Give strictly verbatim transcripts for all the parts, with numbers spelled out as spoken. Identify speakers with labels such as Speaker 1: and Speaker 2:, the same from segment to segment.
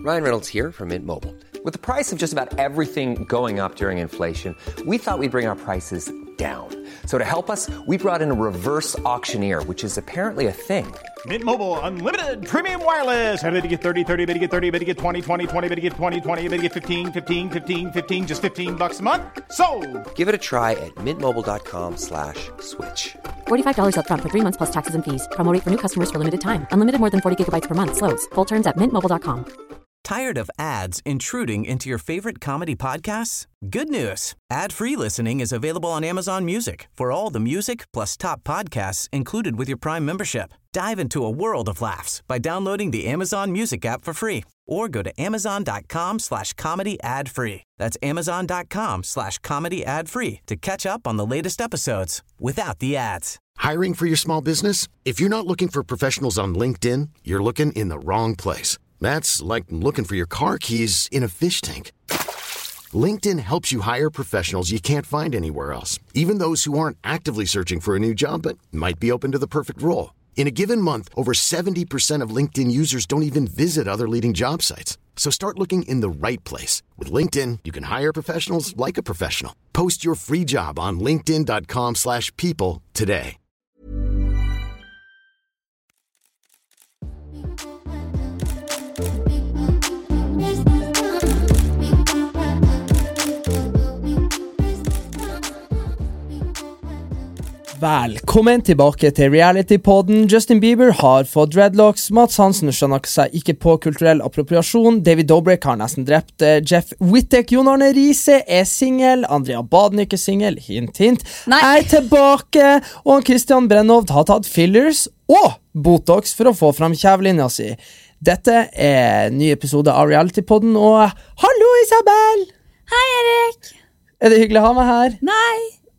Speaker 1: Ryan Reynolds here from Mint Mobile. With the price of just about everything going up during inflation, we thought we'd bring our prices down. So to help us, we brought in a reverse auctioneer, which is apparently a thing.
Speaker 2: Mint Mobile Unlimited Premium Wireless. How to get thirty, thirty, how to get thirty, how to get twenty, twenty, twenty, how to get twenty, twenty, how to get fifteen, fifteen, fifteen, fifteen, just fifteen bucks a month? Sold!
Speaker 1: Give it a try at mintmobile.com slash switch.
Speaker 3: forty-five dollars up front for three months plus taxes and fees. Promo rate for new customers for limited time. Unlimited more than forty gigabytes per month. Slows full terms at mint mobile dot com.
Speaker 4: Tired of ads intruding into your favorite comedy podcasts? Good news. Ad-free listening is available on Amazon Music for all the music plus top podcasts included with your Prime membership. Dive into a world of laughs by downloading the Amazon Music app for free or go to amazon.com slash comedy ad free. That's amazon.com slash comedy ad free to catch up on the latest episodes without the ads.
Speaker 5: Hiring for your small business? If you're not looking for professionals on LinkedIn, you're looking in the wrong place. That's like looking for your car keys in a fish tank. LinkedIn helps you hire professionals you can't find anywhere else, even those who aren't actively searching for a new job but might be open to the perfect role. In a given month, over seventy percent of LinkedIn users don't even visit other leading job sites. So start looking in the right place. With LinkedIn, you can hire professionals like a professional. Post your free job on linkedin.com slash people today.
Speaker 6: Velkommen tilbake til reality-podden. Justin Bieber har fått dreadlocks. Mats Hansen skjønner seg ikke på kulturell appropriasjon. David Dobrik har nesten drept Jeff Wittek. Jon Arne Riise er single. Andrea Baden ikke single. Hint, hint.
Speaker 7: Nei.
Speaker 6: Er tilbake. Og Christian Brennhovd har tatt fillers og Botox for å få fram kjævelinja si. Dette er en ny episode av reality-podden. Og hallo, Isabel!
Speaker 7: Hei, Erik!
Speaker 6: Er det hyggelig å ha meg her?
Speaker 7: Nei!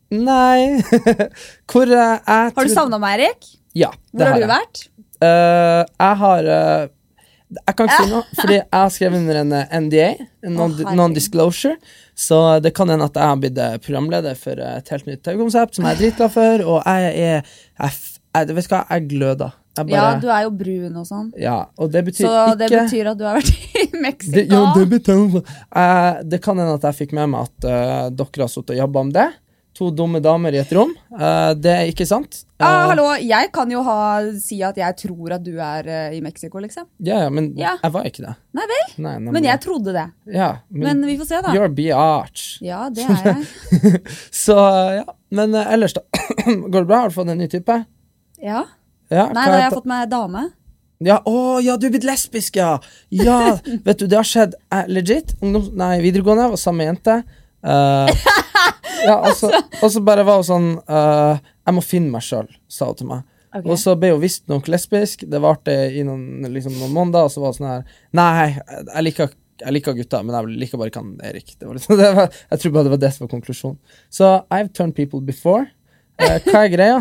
Speaker 6: Nei. Hvor uh, jeg
Speaker 7: Har du
Speaker 6: tror-
Speaker 7: savnet meg, Erik?
Speaker 6: Ja, det
Speaker 7: Hvor har
Speaker 6: har
Speaker 7: du
Speaker 6: jeg.
Speaker 7: vært?
Speaker 6: Uh, jeg har uh, Jeg kan ikke si noe, fordi jeg har skrevet under en uh, N D A, en non-
Speaker 7: herregud.
Speaker 6: non-disclosure. Så det kan hende at jeg har blitt uh, programleder for uh, et helt nytt TV-konsept som jeg er dritglad for, og jeg er jeg, f- jeg, vet du hva, jeg gløder. Jeg
Speaker 7: Ja,
Speaker 6: bare,
Speaker 7: du er jo brun og sånn.
Speaker 6: ja, og det betyr
Speaker 7: Så
Speaker 6: ikke
Speaker 7: det betyr at du har vært i Mexico.
Speaker 6: det, ja, det, betyr, uh, det kan hende at jeg fikk med meg at uh, dere har suttet og jobbet om det. To dumme damer i et rom. Uh, det er ikke sant. Uh,
Speaker 7: ah, hallo, jeg kan jo ha, si at jeg tror at du er uh, i Mexico, liksom.
Speaker 6: Ja, ja, men
Speaker 7: Ja.
Speaker 6: jeg var ikke det.
Speaker 7: Nei vel?
Speaker 6: Nei, nemlig.
Speaker 7: Men jeg trodde det.
Speaker 6: Ja,
Speaker 7: Men vi får se da.
Speaker 6: You're biatch.
Speaker 7: Ja, det er jeg.
Speaker 6: Så ja, men uh, ellers da. Går det bra? Har du fått en ny type?
Speaker 7: Ja.
Speaker 6: Ja,
Speaker 7: Nei,
Speaker 6: hva
Speaker 7: da har
Speaker 6: er
Speaker 7: jeg
Speaker 6: på-
Speaker 7: fått meg dame.
Speaker 6: Ja, å, ja, du er blitt lesbisk, ja. Ja, vet du, det har skjedd uh, legit. Ungdoms, nei, videregående, jeg var samme jente. Uh, ja, og så, og så bare var hun sånn uh, jeg må finne meg selv, sa hun til meg.
Speaker 7: Ok.
Speaker 6: Og så ble hun visst nok lesbisk. Det varte i noen, liksom, noen måneder. Og så var det sånn her nei, jeg liker, jeg liker gutta, men jeg liker bare ikke han Erik. Det var liksom, det var, jeg tror bare det var det som var konklusjonen. Så I've turned people before. uh, Hva er greia?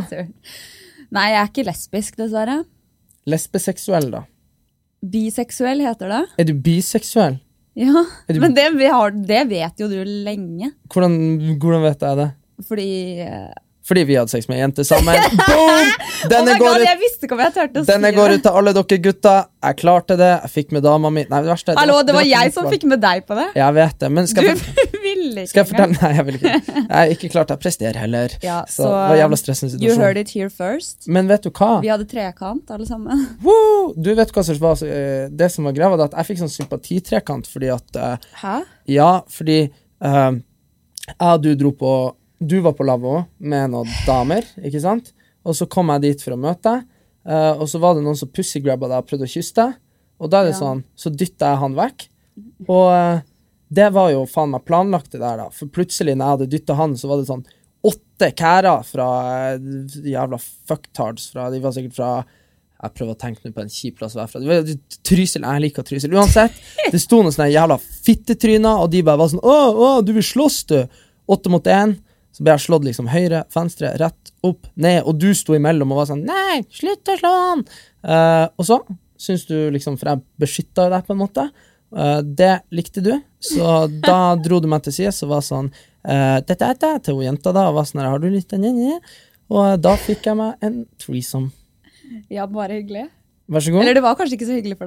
Speaker 7: Nei, jeg er ikke lesbisk, dessverre.
Speaker 6: Lesbeseksuell da.
Speaker 7: Biseksuell heter det.
Speaker 6: Er du biseksuell?
Speaker 7: Ja,
Speaker 6: Er du-
Speaker 7: men det, vi har, det vet jo du lenge.
Speaker 6: Hvordan, hvordan vet jeg det?
Speaker 7: Fordi eh,
Speaker 6: Fordi vi hadde sex med en jente sammen. Boom!
Speaker 7: Oh
Speaker 6: Denne
Speaker 7: my
Speaker 6: går
Speaker 7: God,
Speaker 6: ut
Speaker 7: jeg visste ikke om jeg tørte å
Speaker 6: Denne
Speaker 7: si
Speaker 6: går
Speaker 7: det.
Speaker 6: ut til alle dere gutta. Jeg klarte det. Jeg fikk med dama mi. Nei, det verste
Speaker 7: Hallo, det var
Speaker 6: ikke
Speaker 7: jeg
Speaker 6: mitt
Speaker 7: som
Speaker 6: valg.
Speaker 7: fikk med deg på det.
Speaker 6: Jeg vet det, men skal
Speaker 7: Du
Speaker 6: jeg, for,
Speaker 7: ville ikke
Speaker 6: skal jeg fortelle?
Speaker 7: engang.
Speaker 6: Nei, jeg vil ikke. Jeg er ikke klart jeg presterer heller.
Speaker 7: Ja,
Speaker 6: så, det var jævla stressende
Speaker 7: you heard
Speaker 6: situasjon.
Speaker 7: it here first.
Speaker 6: Men vet du hva?
Speaker 7: Vi hadde trekant, alle sammen.
Speaker 6: Woo! Du vet hva som var eh, det som var greia, var at jeg fikk sånn sympatitrekant fordi at eh,
Speaker 7: Hæ?
Speaker 6: ja, fordi eh, jeg og du dro på Du var på lavvo med noen damer, ikke sant? Og så kom jeg dit for å møte deg, eh, og så var det noen som pussygrabba deg og prøvde å kysse deg, og da er det
Speaker 7: Ja.
Speaker 6: sånn, så dyttet jeg han vekk, og eh, det var jo faen meg planlagt det der da, for plutselig når jeg hadde dyttet han, så var det sånn åtte kærer fra eh, jævla fucktards, fra, de var sikkert fra jeg prøver å tenke nå på en kjip plass å være fra. Det var Trysil, jeg liker Trysil. Uansett, det sto noen sånne jævla fittetryner, og de bare var sånn, åh, åh, du vil slåss du. Åtte mot en, så ble jeg slått liksom høyre, venstre, rett, opp, ned, og du sto imellom og var sånn, nei, slutt å slå han. Uh, og så, synes du liksom, for jeg beskyttet deg på en måte, uh, det likte du, så da dro du meg til siden, så var sånn, uh, dette er det til hun jenta da, og var sånn, har du litt den igjen? Og da fikk jeg meg en threesome.
Speaker 7: Ja, bare hyggelig.
Speaker 6: Vær så god.
Speaker 7: Eller det var kanskje ikke så hyggelig for deg.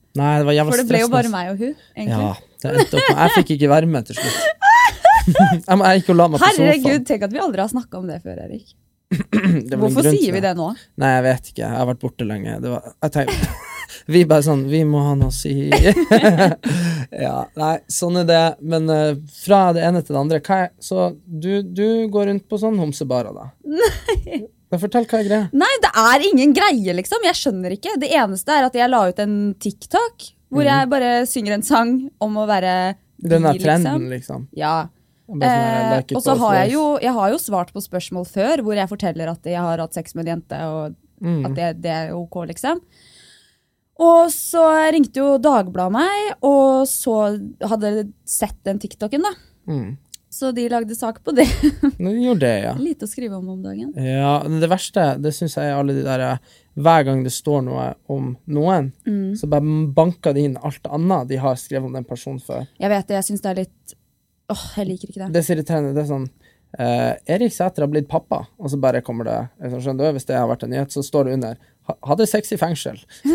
Speaker 6: Nei, det var jævla
Speaker 7: For det ble jo
Speaker 6: stressende.
Speaker 7: bare meg og hun, egentlig.
Speaker 6: Ja, det endte opp med. Jeg fikk ikke være med til slutt. Jeg må ikke la meg på sofaen.
Speaker 7: Herregud, tenk at vi aldri har snakket om det før, Erik.
Speaker 6: Det var en
Speaker 7: Hvorfor
Speaker 6: grunn til
Speaker 7: sier vi det nå?
Speaker 6: Nei, jeg vet ikke. Jeg har vært borte lenge. Det var, jeg tenkte, vi bare sånn, vi må ha noe å si. Ja, nei, sånn er det. Men uh, fra det ene til det andre, hva er, så du, du går rundt på sånn homsebarer da? Nei. Men fortell hva er greia.
Speaker 7: Nei, det er ingen greie, liksom. Jeg skjønner ikke. Det eneste er at jeg la ut en TikTok, hvor mm. jeg bare synger en sang om å være
Speaker 6: Den er
Speaker 7: bi,
Speaker 6: trenden, liksom.
Speaker 7: Ja.
Speaker 6: Sånn, like
Speaker 7: eh, og så har jeg jo jeg har jo svart på spørsmål før hvor jeg forteller at jeg har hatt sex med en jente og mm. at det, det er ok liksom. Og så ringte jo Dagbladet meg og så hadde sett den TikToken da. Mm. Så de lagde sak på det.
Speaker 6: De gjorde det, ja.
Speaker 7: Lite å skrive om om dagen.
Speaker 6: Ja, det verste, det synes jeg er alle de der, hver gang det står noe om noen, mm. så bare banker de inn alt annet de har skrevet om den personen før. Jeg
Speaker 7: vet det, jeg synes det er litt Åh, oh, jeg liker ikke det.
Speaker 6: Det er så irriterende, det er sånn uh, Erik Sæter har blitt pappa, og så bare kommer det, jeg skjønner du, hvis det har vært en nyhet, så står det under, hadde sex i fengsel.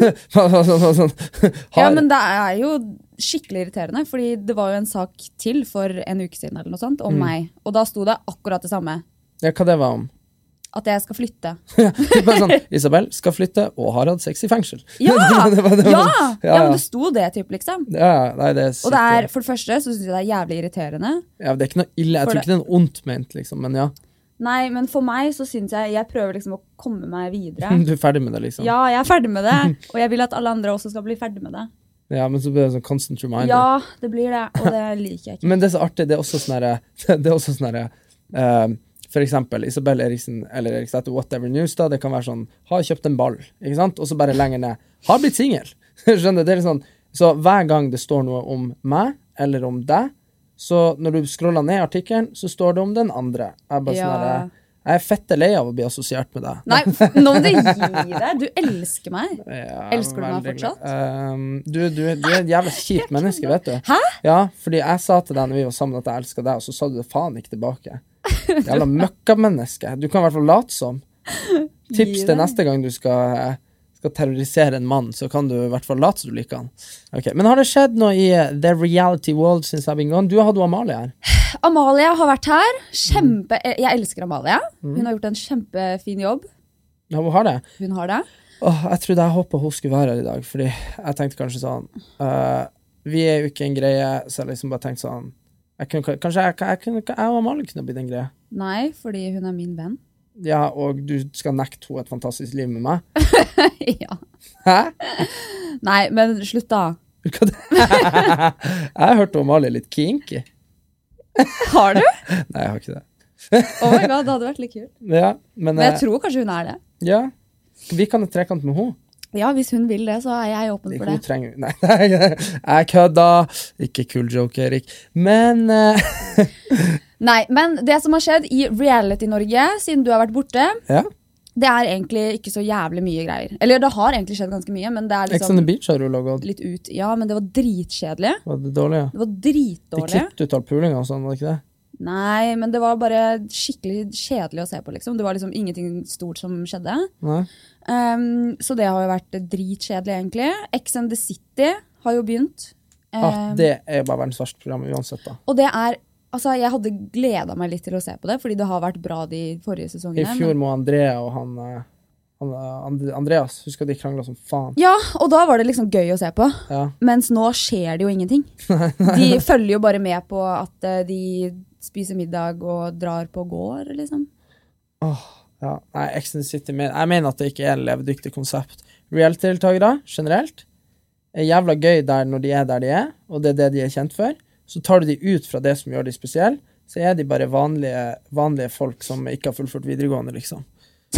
Speaker 7: Ja, men det er jo skikkelig irriterende, fordi det var jo en sak til for en uke siden, eller noe sånt, om mm. meg, og da sto det akkurat det samme.
Speaker 6: Ja, hva det var om?
Speaker 7: At jeg skal flytte.
Speaker 6: Ja, bare sånn, Isabel skal flytte og har hatt sex i fengsel.
Speaker 7: Ja,
Speaker 6: det var, det var,
Speaker 7: ja,
Speaker 6: ja,
Speaker 7: ja, men det sto det typ liksom.
Speaker 6: Ja, nei, det er sykt.
Speaker 7: Og det er, for det første, så synes jeg det er jævlig irriterende.
Speaker 6: Ja, det er ikke noe ille, jeg
Speaker 7: for
Speaker 6: tror ikke det er noe ondt ment, liksom, men ja.
Speaker 7: Nei, men for meg så synes jeg, jeg prøver liksom å komme meg videre.
Speaker 6: Du er ferdig med det, liksom.
Speaker 7: Ja, jeg er ferdig med det, og jeg vil at alle andre også skal bli ferdig med det.
Speaker 6: Ja, men så blir det sånn constant reminder.
Speaker 7: Ja, det blir det, og det liker jeg ikke.
Speaker 6: Men det er så artig, det er også sånn her, det er også sånn her, uh, for eksempel Isabel Eriksen eller Erik Sæter whatever news da, det kan være sånn, har kjøpt en ball, ikke sant? Og så bare lenger ned, har blitt single. Skjønner du? Det er sånn, så hver gang det står noe om meg eller om deg, så når du scroller ned artikkelen, så står det om den andre. Jeg er bare
Speaker 7: ja.
Speaker 6: sånn her, jeg er fette lei av å bli assosiert med deg.
Speaker 7: Nei, nå må du gi deg. Du elsker meg.
Speaker 6: Ja,
Speaker 7: elsker du meg fortsatt?
Speaker 6: Um, du, du, du er et jævla kjipt menneske, vet du.
Speaker 7: Hæ?
Speaker 6: Ja, fordi jeg sa til deg når vi var sammen at jeg elsker deg, og så sa du det faen ikke tilbake. Jævla møkkamenneske. Du kan i hvert fall late som. Tips til neste gang du skal, skal terrorisere en mann, så kan du i hvert fall late som du liker han. Okay. Men har det skjedd noe i uh, The Reality World since I've been gone? Du har hatt Amalie her.
Speaker 7: Amalie har vært her. Kjempe... Jeg elsker Amalie. Hun har gjort en kjempefin jobb.
Speaker 6: Ja, hun har det.
Speaker 7: Hun har det.
Speaker 6: Åh, jeg trodde jeg håpet hun skulle være her i dag, fordi jeg tenkte kanskje sånn, uh, vi er jo ikke en greie, så jeg liksom bare tenkte sånn, Jeg kunne, kanskje jeg, jeg, kunne, jeg og Amalie kunne blitt en greie.
Speaker 7: Nei, fordi hun er min venn.
Speaker 6: Ja, og du skal nekte henne et fantastisk liv med meg.
Speaker 7: Ja.
Speaker 6: Hæ?
Speaker 7: Nei, men slutt da.
Speaker 6: Hva det? Jeg har hørt om Amalie litt kinky.
Speaker 7: Har du?
Speaker 6: Nei, jeg har ikke det.
Speaker 7: Oh my god, det hadde vært litt kult.
Speaker 6: Ja, men,
Speaker 7: men jeg tror kanskje hun er det.
Speaker 6: Ja, vi kan ha trekant med henne.
Speaker 7: Ja, hvis hun vil det, så er jeg åpen for det.
Speaker 6: Trenger, nei, nei, jeg kødda. Ikke cool joke, Erik. Men... Uh...
Speaker 7: nei, men det som har skjedd i Reality-Norge, siden du har vært borte,
Speaker 6: ja.
Speaker 7: det er egentlig ikke så jævlig mye greier. Eller det har egentlig skjedd ganske mye, men det er liksom...
Speaker 6: Ex on the Beach har du laget.
Speaker 7: Litt ut. Ja, men det var dritkjedelig.
Speaker 6: Var det dårlig, ja?
Speaker 7: Det var dritdårlig.
Speaker 6: De klippte ut all puling og sånn, var det ikke det?
Speaker 7: Nei, men det var bare skikkelig kjedelig å se på, liksom. Det var liksom ingenting stort som skjedde.
Speaker 6: Nei.
Speaker 7: Um, så det har jo vært dritkjedelig, egentlig. Ex and the City har jo begynt. Um,
Speaker 6: ah, det er bare verdens verste program uansett, da.
Speaker 7: Og det er, altså, jeg hadde gledet meg litt til å se på det, fordi det har vært bra de forrige sesongene.
Speaker 6: I fjor må Andrea og han, han Andreas, husker de kranglet som faen.
Speaker 7: Ja, og da var det liksom gøy å se på.
Speaker 6: Ja. Mens
Speaker 7: nå skjer det jo ingenting. De følger jo bare med på at de spiser middag og drar på gård, liksom.
Speaker 6: Åh, oh, ja. Nei, Ex and the City, men jeg mener at det ikke er en levedyktig konsept. Reality-deltagere, generelt, er jævla gøy der når de er der de er, og det er det de er kjent for. Så tar du de ut fra det som gjør de spesielle, så er de bare vanlige, vanlige folk som ikke har fullført videregående, liksom.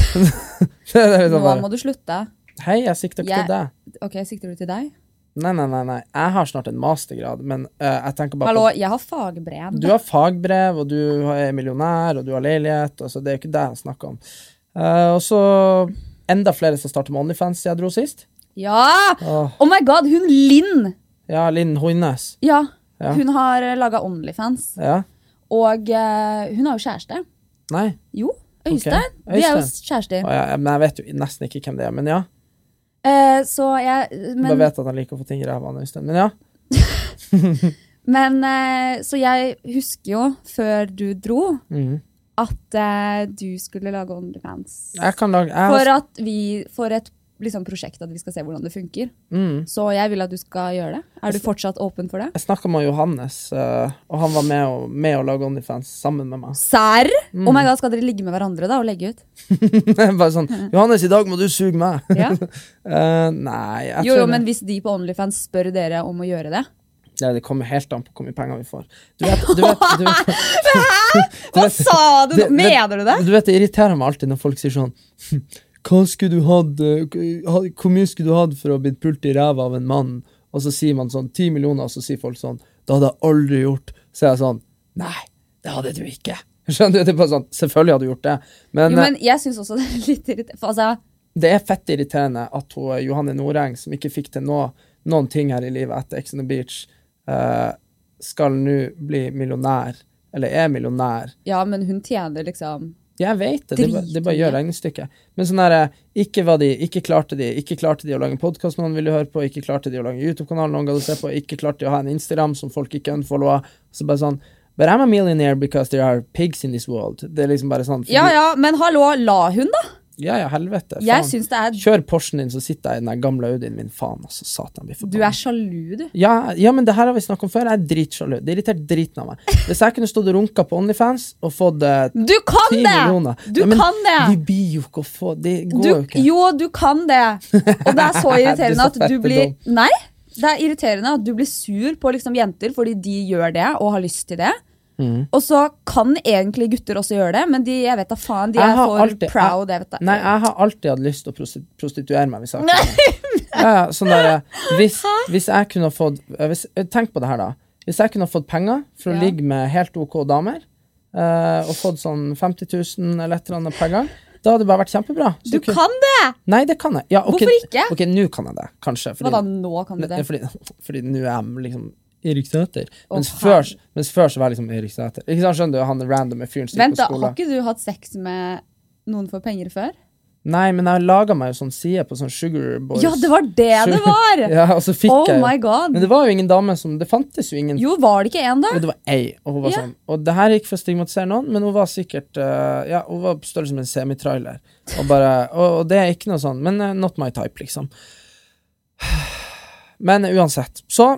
Speaker 6: Det er liksom
Speaker 7: nå
Speaker 6: bare,
Speaker 7: må du slutte.
Speaker 6: Hei, jeg sikter ikke
Speaker 7: jeg,
Speaker 6: til deg.
Speaker 7: Ok, sikter du til deg?
Speaker 6: Nei, nei, nei, nei. Jeg har snart en mastergrad, men uh, jeg tenker bare
Speaker 7: Hallo,
Speaker 6: på...
Speaker 7: jeg har fagbrev.
Speaker 6: Du har fagbrev, og du er millionær, og du har leilighet, altså det er jo ikke det jeg snakker om. Uh, og så enda flere som starter med OnlyFans jeg dro sist.
Speaker 7: Ja!
Speaker 6: Oh,
Speaker 7: oh my god, hun Linn!
Speaker 6: Ja, Linn Hoynes.
Speaker 7: Ja,
Speaker 6: ja,
Speaker 7: hun har laget OnlyFans.
Speaker 6: Ja.
Speaker 7: Og uh, hun har jo kjæreste.
Speaker 6: Nei.
Speaker 7: Jo, Øystein.
Speaker 6: Okay.
Speaker 7: De er jo kjærester.
Speaker 6: Oh, ja, men jeg vet jo nesten ikke hvem det er, men ja.
Speaker 7: Eh, så jeg... Men,
Speaker 6: Bare vet at han liker å få ting i ræva nå i stedet, men ja.
Speaker 7: men eh, så jeg husker jo, før du dro,
Speaker 6: Mm.
Speaker 7: at eh, du skulle lage OnlyFans.
Speaker 6: Jeg kan lage... Jeg har...
Speaker 7: For at vi, for et liksom, prosjekt at vi skal se hvordan det funker.
Speaker 6: Mm.
Speaker 7: Så jeg vil at du skal gjøre det. Er du fortsatt åpen for det?
Speaker 6: Jeg snakket med Johannes, uh, og han var med å, med å lage OnlyFans sammen med meg.
Speaker 7: Sær? Mm. Oh my god, skal dere ligge med hverandre da og legge ut?
Speaker 6: Bare sånn, Johannes, i dag må du suge meg.
Speaker 7: Ja.
Speaker 6: uh, nei, jeg
Speaker 7: jo,
Speaker 6: tror
Speaker 7: jo, men hvis de på OnlyFans spør dere om å gjøre det,
Speaker 6: ja, det kommer helt an på hvor mye penger vi får. Du vet, du vet, du vet,
Speaker 7: Hæ? Hva sa du? Det, Mener du det?
Speaker 6: Du vet, det irriterer meg alltid når folk sier sånn, hva skulle du hatt, hvor mye skulle du hatt for å bli pult i ræva av en mann? Og så sier man sånn, ti millioner, og så sier folk sånn, det hadde jeg aldri gjort. Så er jeg sånn, nei, det hadde du ikke. Skjønner du? Det er bare sånn, selvfølgelig hadde du gjort det. Men,
Speaker 7: jo, men jeg synes også det er litt irriterende. Altså,
Speaker 6: det er fett irriterende at hun, Johanne Nordeng, som ikke fikk til noe, noen ting her i livet etter Ex on the Beach, Uh, skal nå bli millionær, eller er millionær.
Speaker 7: Ja, men hun tjener liksom...
Speaker 6: Jeg vet det, det, det bare gjør regnestykket. Men sånn der, ikke var de, ikke klarte de, ikke klarte de å lage en podcast noen ville høre på, ikke klarte de å lage en YouTube-kanal noen gadd å se på, ikke klarte de å ha en Instagram som folk ikke unfollower. Så bare sånn, but I'm a millionaire because there are pigs in this world. Det er liksom bare sånn.
Speaker 7: Ja, ja, men hallo, la hun da?
Speaker 6: Ja, ja, helvete.
Speaker 7: Jeg synes det er...
Speaker 6: Kjør Porschen din, så sitter jeg i den der gamle Audien min, faen, altså, satan.
Speaker 7: Du er sjalu, du.
Speaker 6: Ja, ja, men det her har vi snakket om før, jeg er dritsjalu. Det irriterer driten av meg. Hvis jeg kunne stått og runket på OnlyFans og fått uh,
Speaker 7: du kan
Speaker 6: ti
Speaker 7: det!
Speaker 6: millioner.
Speaker 7: Du
Speaker 6: ja, men
Speaker 7: kan det!
Speaker 6: Vi blir jo ikke å få, det går
Speaker 7: du,
Speaker 6: jo ikke.
Speaker 7: Jo, du kan det. Og det er så irriterende at du blir... Nei, det er irriterende at du blir sur på liksom jenter fordi de gjør det og har lyst til det. Mm. Og så kan egentlig gutter også gjøre det, men de, jeg vet da faen, de er for alltid, proud, jeg vet da.
Speaker 6: Nei, jeg har alltid hatt lyst til å prostituere meg hvis jeg kunne. Ja, ja, sånn der, hvis, hvis jeg kunne fått, hvis, tenk på det her da, hvis jeg kunne fått penger for å ja. ligge med helt ok damer, uh, og fått sånn femti tusen eller et eller annet per gang, da hadde det bare vært kjempebra. Så
Speaker 7: du kunne, kan det!
Speaker 6: Nei, det kan jeg. Ja, okay,
Speaker 7: hvorfor ikke?
Speaker 6: Ok, nå kan jeg det, kanskje. Fordi,
Speaker 7: hva da, nå kan du det?
Speaker 6: Fordi, fordi nå er jeg liksom Erik Sæter. Mens, oh, før, mens før så var jeg liksom Erik Sæter. Ikke sant, skjønner du, han random med fyren
Speaker 7: Vent da, har ikke du hatt sex med noen for penger før?
Speaker 6: Nei, men jeg laget meg jo sånn side på sånn Sugar Boys.
Speaker 7: Ja, det var det Sugar. Det var!
Speaker 6: Ja, og så fikk
Speaker 7: oh
Speaker 6: jeg
Speaker 7: my god.
Speaker 6: Men det var jo ingen dame som, det fantes jo ingen.
Speaker 7: Jo, var det ikke en da?
Speaker 6: Men det var ei, og hun var ja. sånn. Og det her er ikke for å stigmatisere noen, men hun var sikkert, uh, ja, hun var større som en semitrailer. Og bare, og, og det er ikke noe sånn, men uh, not my type, liksom. Men uh, uansett, så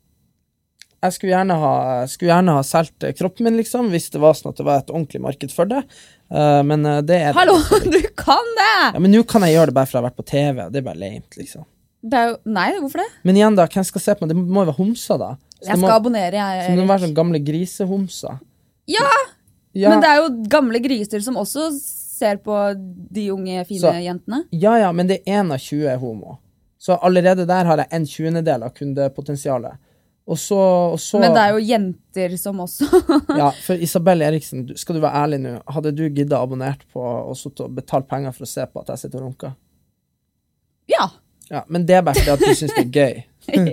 Speaker 6: jeg skulle gjerne ha, skulle gjerne ha selv kroppen min, liksom, hvis det var sånn at det var et ordentlig marked for det. Uh, men uh, det er
Speaker 7: Hallo,
Speaker 6: det.
Speaker 7: du kan det!
Speaker 6: Ja, men nå kan jeg gjøre det bare for jeg har vært på T V. Det er bare lame, liksom.
Speaker 7: Det er jo, nei, hvorfor det?
Speaker 6: Men igjen da, hvem skal se på meg? Det må jo være homser da. Så
Speaker 7: jeg skal må, abonnere, jeg.
Speaker 6: Så det må være sånn gamle grisehomser.
Speaker 7: Ja! ja! Men det er jo gamle griser som også ser på de unge, fine så, jentene. Ja, ja, men det er en av tjue homo. Så allerede der har jeg en tjuendedel av kundepotensialet. Og så, og så, men det er jo jenter som også
Speaker 6: ja, for Isabel Eriksen, skal du være ærlig nå, hadde du giddet abonnert på og, og betalt penger for å se på at jeg sitter og runker?
Speaker 7: Ja.
Speaker 6: Ja, men det er bare fordi at du synes det er gøy.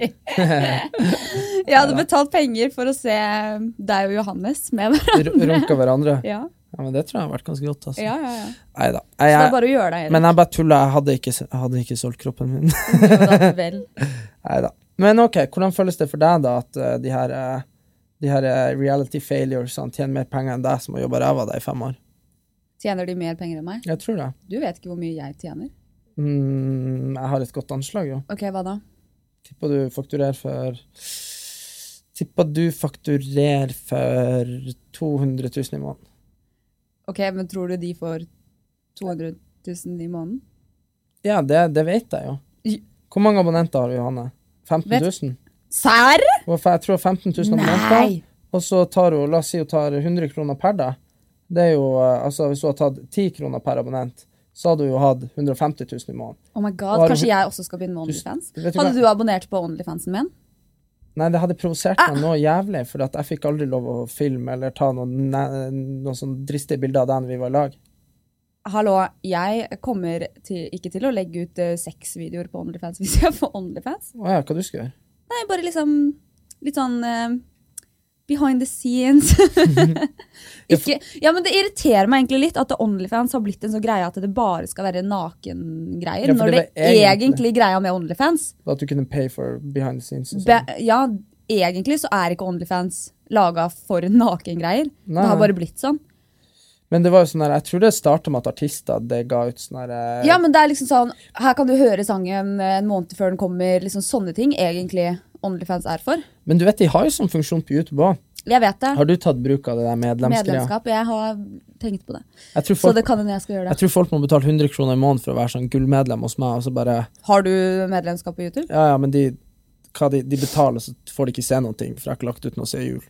Speaker 7: Jeg hadde betalt penger for å se deg og Johannes med hverandre.
Speaker 6: Runke hverandre?
Speaker 7: Ja.
Speaker 6: Ja, men det tror jeg har vært ganske godt, altså.
Speaker 7: Ja, ja, ja.
Speaker 6: Neida. Jeg,
Speaker 7: Så det er bare å gjøre det, Erik.
Speaker 6: Men jeg bare tullet, jeg hadde ikke, jeg hadde ikke solgt kroppen min.
Speaker 7: Jo da, vel.
Speaker 6: Neida. Men ok, hvordan føles det for deg da at uh, de her, uh, de her uh, reality failures tjener mer penger enn deg som har jobbet ræva deg i fem år?
Speaker 7: Tjener de mer penger enn meg?
Speaker 6: Jeg tror det.
Speaker 7: Du vet ikke hvor mye jeg tjener?
Speaker 6: Mm, jeg har et godt anslag, jo.
Speaker 7: Ok, hva da?
Speaker 6: Tipper du fakturerer for... Tipper du fakturerer for to hundre tusen i måneden.
Speaker 7: Ok, men tror du de får to hundre tusen i måneden?
Speaker 6: Ja, det, det vet jeg jo. Hvor mange abonnenter har du, Johanne? femten tusen?
Speaker 7: Sær?
Speaker 6: Jeg tror femten tusen abonnenter. Og så tar hun, la oss si hun tar hundre kroner per da. Det er jo, altså hvis hun har tatt ti kroner per abonnent, så hadde hun jo hatt hundre og femti tusen i måneden.
Speaker 7: Oh my god, kanskje jeg også skal begynne med OnlyFans? Du, hadde du abonnert på OnlyFansen min?
Speaker 6: Nei, det hadde provosert meg ah. noe jævlig, for at jeg fikk aldri lov å filme eller ta noen, noen sånn dristige bilder av det når vi var i lag.
Speaker 7: Hallo, jeg kommer til, ikke til å legge ut uh, sexvideoer på OnlyFans hvis jeg får OnlyFans.
Speaker 6: Åja, hva du skal gjøre?
Speaker 7: Nei, bare liksom litt sånn uh, behind the scenes. Ikke, ja, men det irriterer meg egentlig litt at OnlyFans har blitt en så greie at det bare skal være nakengreier,
Speaker 6: Ja, for
Speaker 7: når det,
Speaker 6: det var egentlig-
Speaker 7: egentlig greia med OnlyFans.
Speaker 6: At du kunne pay for behind the scenes og
Speaker 7: Be,
Speaker 6: sånn.
Speaker 7: ja, egentlig så er ikke OnlyFans laget for nakengreier.
Speaker 6: Nei.
Speaker 7: Det har bare blitt sånn.
Speaker 6: Men det var jo sånn der, jeg tror det startet med at artister, det ga ut sånn der... eh,
Speaker 7: Ja, men det er liksom sånn, her kan du høre sangen en måned før den kommer, liksom sånne ting egentlig OnlyFans er for.
Speaker 6: Men du vet, de har jo sånn funksjon på YouTube også.
Speaker 7: Jeg vet det.
Speaker 6: Har du tatt bruk av det der medlemsgreia?
Speaker 7: Medlemskap, jeg har tenkt på det.
Speaker 6: Jeg tror
Speaker 7: Så
Speaker 6: folk,
Speaker 7: det kan hende jeg skal gjøre
Speaker 6: jeg
Speaker 7: det.
Speaker 6: tror folk må betale hundre kroner i måneden for å være sånn gullmedlem hos meg, og så bare,
Speaker 7: Har du medlemskap på YouTube?
Speaker 6: ja, ja, men de, hva de, de betaler, så får de ikke se noen ting, for jeg har ikke lagt ut noe siden jul.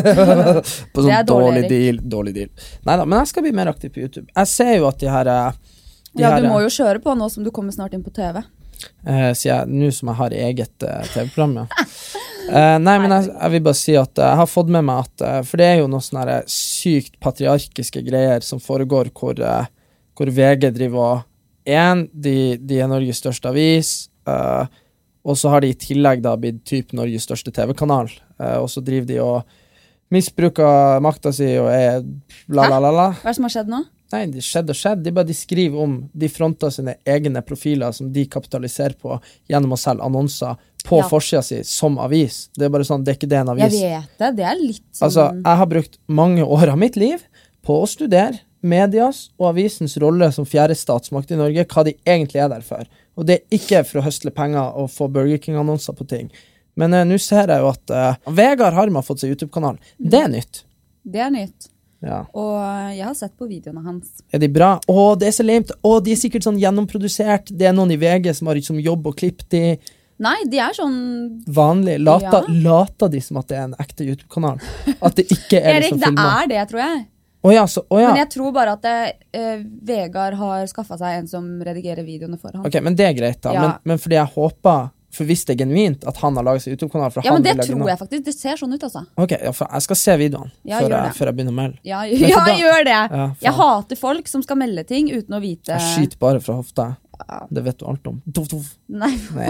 Speaker 6: På sånn
Speaker 7: Det er dårlig,
Speaker 6: dårlig deal, dårlig deal. Neida, men jeg skal bli mer aktiv på YouTube. Jeg ser jo at de her... eh, De
Speaker 7: Ja,
Speaker 6: her,
Speaker 7: du må jo kjøre på nå som du kommer snart inn på T V.
Speaker 6: Eh, sier jeg, nå som jeg har eget eh, T V-program, ja. Eh, nei, men jeg, jeg vil bare si at eh, jeg har fått med meg at, eh, for det er jo noen sånne her sykt patriarkiske greier som foregår, hvor, eh, hvor V G driver og, en, de, de er Norges største avis, eh, og så har de i tillegg da blitt typ Norges største T V-kanal, eh, og så driver de og misbruker makta si og er la la la la.
Speaker 7: Hva er det som har skjedd nå?
Speaker 6: Nei, det skjedde og skjedde. De bare de skriver om de fronter sine egne profiler som de kapitaliserer på gjennom å selge annonser på
Speaker 7: Ja.
Speaker 6: forsida si som avis. Det er bare sånn, det er ikke det en avis.
Speaker 7: Jeg vet det, det er litt sånn...
Speaker 6: Altså, jeg har brukt mange år av mitt liv på å studere medias og avisens rolle som fjerde statsmakt i Norge, hva de egentlig er der for. Og det er ikke for å høstle penger og få Burger King-annonser på ting. Men uh, nå ser jeg jo at uh, Vegard Harm har fått seg YouTube-kanal. Det er nytt.
Speaker 7: Det er nytt.
Speaker 6: Ja.
Speaker 7: Og jeg har sett på videoene hans.
Speaker 6: Er de bra? Å, det er så lame. Å, de er sikkert sånn gjennomprodusert. Det er noen i V G som har som jobb og klipp de.
Speaker 7: Nei, de er sånn...
Speaker 6: Vanlig. Lata,
Speaker 7: Ja.
Speaker 6: lata de som at det er en ekte YouTube-kanal. At det ikke er
Speaker 7: Erik,
Speaker 6: liksom
Speaker 7: det
Speaker 6: filmet.
Speaker 7: er det, tror jeg.
Speaker 6: Å ja, så, å ja.
Speaker 7: Men jeg tror bare at det, eh, Vegard har skaffet seg en som redigerer videoene for han.
Speaker 6: Ok, men det er greit da.
Speaker 7: Ja.
Speaker 6: Men, men fordi jeg håper, for hvis det er genuint at han har laget seg YouTube-kanal, for
Speaker 7: Ja,
Speaker 6: han
Speaker 7: men det
Speaker 6: vil lage
Speaker 7: tror
Speaker 6: noe.
Speaker 7: jeg faktisk. Det ser sånn ut, altså.
Speaker 6: Ok, ja, for jeg skal se videoene
Speaker 7: Ja,
Speaker 6: før,
Speaker 7: gjør
Speaker 6: jeg,
Speaker 7: det.
Speaker 6: før jeg begynner å melde.
Speaker 7: Ja,
Speaker 6: Men
Speaker 7: ja
Speaker 6: for da-
Speaker 7: gjør det.
Speaker 6: Ja,
Speaker 7: jeg
Speaker 6: faen.
Speaker 7: hater folk som skal melde ting uten å vite...
Speaker 6: Jeg skyter bare fra hofta. Det vet du alt om. Tuff, tuff.
Speaker 7: Nei.
Speaker 6: Nei.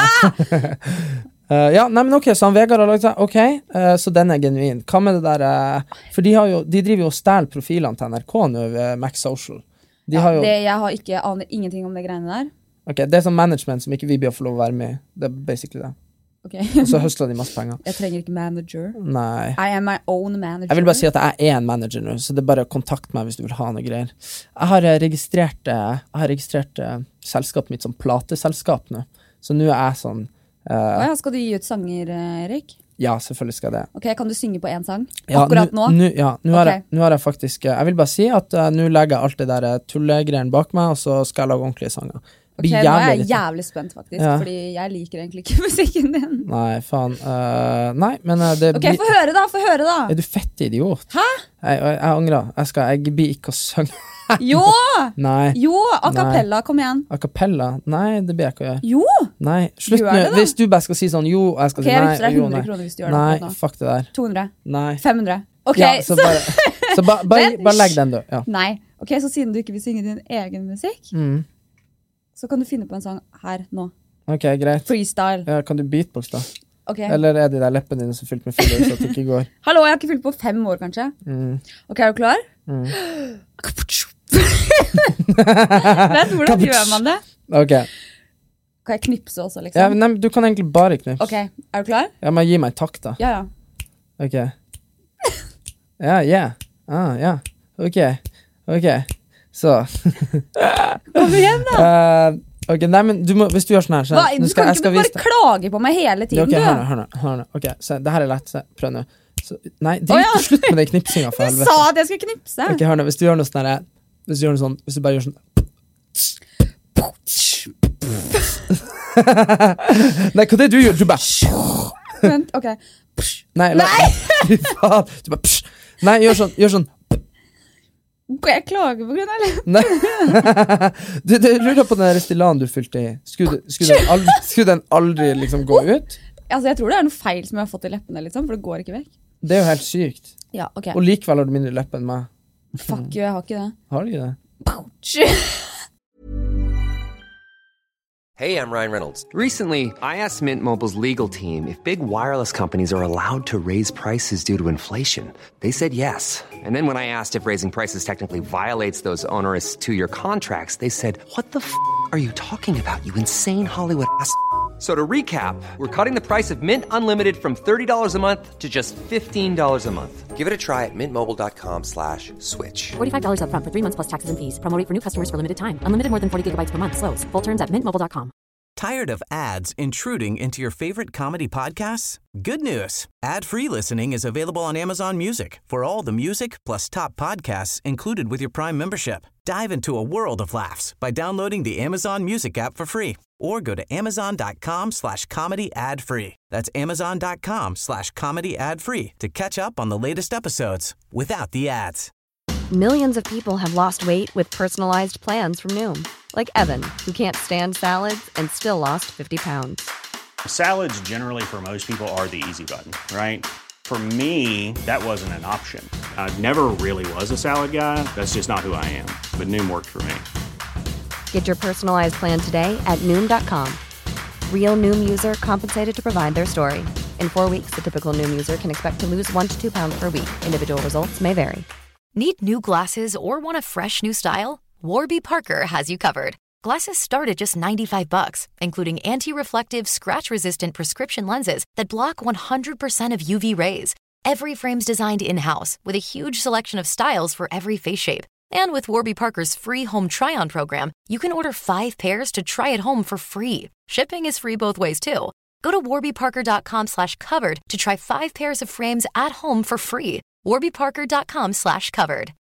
Speaker 7: Ah!
Speaker 6: Uh, ja, nei, men ok, så han Vegard har lagt seg. Ok, uh, så den er genuin. Hva med det der uh, For de, har jo, de driver jo og stjeler profilene til N R K nå ved Max Social. De har jo
Speaker 7: det, jeg har ikke, aner ingenting om det greiene der.
Speaker 6: Ok, det er sånn management som ikke vi blir å få lov å være med i. Det er basically det.
Speaker 7: Ok.
Speaker 6: Og så høsler de masse penger.
Speaker 7: Jeg trenger ikke manager.
Speaker 6: Nei.
Speaker 7: I am my own manager.
Speaker 6: Jeg vil bare si at jeg er en manager nå, så det er bare å kontakte meg hvis du vil ha noe greier. Jeg har eh, registrert, eh, jeg har registrert uh, selskapet mitt som plateselskap nå. Så nå er jeg sånn uh,
Speaker 7: Å ja, skal du gi ut sanger, eh, Erik?
Speaker 6: Ja, selvfølgelig skal jeg det.
Speaker 7: Ok, kan du synge på en sang?
Speaker 6: Ja,
Speaker 7: Akkurat nå?
Speaker 6: nu- Ja, nå har,
Speaker 7: Ok.
Speaker 6: jeg- nå har jeg faktisk eh, Jeg vil bare si at uh, nå legger jeg alt det der uh, tullegreiene bak meg, og så skal jeg lage ordentlige sanger.
Speaker 7: Ok,
Speaker 6: Blir
Speaker 7: nå er jeg
Speaker 6: irritert.
Speaker 7: jævlig spent faktisk,
Speaker 6: Ja.
Speaker 7: fordi jeg liker egentlig ikke musikken din.
Speaker 6: Nei, faen. uh, nei, men uh, det
Speaker 7: Ok,
Speaker 6: blir
Speaker 7: få høre da, få høre da.
Speaker 6: Er du fett idiot?
Speaker 7: Hæ?
Speaker 6: Jeg, jeg, jeg angrer. Jeg, skal, jeg blir ikke å synge.
Speaker 7: Jo!
Speaker 6: Nei.
Speaker 7: Jo, a cappella, kom igjen.
Speaker 6: A cappella? Nei, det blir jeg ikke å gjøre.
Speaker 7: Jo!
Speaker 6: Nei, slutt
Speaker 7: Gjør
Speaker 6: nå.
Speaker 7: det da.
Speaker 6: Hvis du bare skal si sånn jo, og jeg skal
Speaker 7: Ok,
Speaker 6: si
Speaker 7: jeg
Speaker 6: nei.
Speaker 7: vippser deg
Speaker 6: og jo,
Speaker 7: hundre
Speaker 6: nei.
Speaker 7: kroner hvis du gjør det
Speaker 6: Nei,
Speaker 7: akkurat nå.
Speaker 6: fuck det der.
Speaker 7: to hundre.
Speaker 6: Nei.
Speaker 7: fem hundre. Ok,
Speaker 6: Ja, så
Speaker 7: så...
Speaker 6: bare, så ba, bare,
Speaker 7: Vent.
Speaker 6: bare legg den, du. Ja.
Speaker 7: Nei, ok, så siden du ikke vil synge din egen musikk,
Speaker 6: Mm.
Speaker 7: så kan du finne på en sang her, nå.
Speaker 6: Ok, greit.
Speaker 7: Freestyle.
Speaker 6: Ja, kan du beatbox, da?
Speaker 7: Ok.
Speaker 6: Eller er de der leppene dine så fylt med filler så at det ikke går?
Speaker 7: Hallo, jeg har ikke fylt på fem år, kanskje.
Speaker 6: Mm.
Speaker 7: Ok, er du klar?
Speaker 6: Mm.
Speaker 7: Vet du hvordan gjør man det?
Speaker 6: Ok.
Speaker 7: Kan jeg knipse også,
Speaker 6: Ja,
Speaker 7: liksom?
Speaker 6: men nei, du kan egentlig bare knipse.
Speaker 7: Ok, er du klar?
Speaker 6: Ja, men gi meg takt, da.
Speaker 7: Ja, ja.
Speaker 6: Ok. Ja, ja. Ah, ja. Ok. Ok. Så.
Speaker 7: Kom igjen da!
Speaker 6: Eh, ok, nei, men du må, hvis du gjør sånn her så,
Speaker 7: Hva?
Speaker 6: nå
Speaker 7: Du
Speaker 6: skal,
Speaker 7: kan
Speaker 6: jeg
Speaker 7: ikke
Speaker 6: skal
Speaker 7: bare
Speaker 6: vise deg.
Speaker 7: klage på meg hele tiden,
Speaker 6: Ok, hør nå,
Speaker 7: du.
Speaker 6: hør nå, hør nå. Ok, se, det her er lett. Se, prøv nå. Så, nei, drit,
Speaker 7: Å, ja.
Speaker 6: slutt med den knipsinga, for
Speaker 7: Du
Speaker 6: helvete.
Speaker 7: sa at jeg skulle knipse.
Speaker 6: Ok, hør nå, hvis du gjør noe sånn her, hvis du gjør noe sånn, hvis du bare gjør sånn Nei, hva er det du gjør? Du bare
Speaker 7: Vent, ok.
Speaker 6: Nei, la, fy faen. Du bare psh. Nei, gjør sånn, gjør sånn.
Speaker 7: Skal jeg klage på grunn av det?
Speaker 6: Nei. Du, du lurer på den Restylane du fylte i. Skulle, skulle, den aldri, skulle den aldri liksom gå ut?
Speaker 7: Altså, jeg tror det er noe feil som jeg har fått i leppene, liksom, for det går ikke vekk.
Speaker 6: Det er jo helt sykt.
Speaker 7: Ja, ok.
Speaker 6: Og likevel har du mindre lepp enn meg.
Speaker 7: Fuck you, jeg har ikke det.
Speaker 6: Har du ikke det?
Speaker 7: Pouch.
Speaker 1: Hey, I'm Ryan Reynolds. Recently, I asked Mint Mobile's legal team if big wireless companies are allowed to raise prices due to inflation. They said yes. And then when I asked if raising prices technically violates those onerous two-year contracts, they said, what the f*** are you talking about, you insane Hollywood ass f- So to recap, we're cutting the price of Mint Unlimited from thirty dollars a month to just fifteen dollars a month. Give it a try at mintmobile.com slash switch.
Speaker 3: forty-five dollars up front for three months plus taxes and fees. Promo rate for new customers for limited time. Unlimited more than forty gigabytes per month. Slows full terms at mint mobile dot com.
Speaker 4: Tired of ads intruding into your favorite comedy podcasts? Good news. Ad-free listening is available on Amazon Music for all the music plus top podcasts included with your Prime membership. Dive into a world of laughs by downloading the Amazon Music app for free or go to amazon.com slash comedy ad free. That's amazon.com slash comedy ad free to catch up on the latest episodes without the ads.
Speaker 8: Millions of people have lost weight with personalized plans from Noom. Like Evan, who can't stand salads and still lost fifty pounds.
Speaker 9: Salads generally for most people are the easy button, right? For me, that wasn't an option. I never really was a salad guy. That's just not who I am. But Noom worked for me.
Speaker 8: Get your personalized plan today at Noom dot com. Real Noom user compensated to provide their story. In four weeks, the typical Noom user can expect to lose one to two pounds per week. Individual results may vary.
Speaker 10: Need new glasses or want a fresh new style? Warby Parker has you covered. Glasses start at just ninety-five bucks, including anti-reflective, scratch-resistant prescription lenses that block one hundred percent of U V rays. Every frame's designed in-house with a huge selection of styles for every face shape. And with Warby Parker's free home try-on program, you can order five pairs to try at home for free. Shipping is free both ways, too. Go to warbyparker.com slash covered to try five pairs of frames at home for free. warbyparker.com slash covered.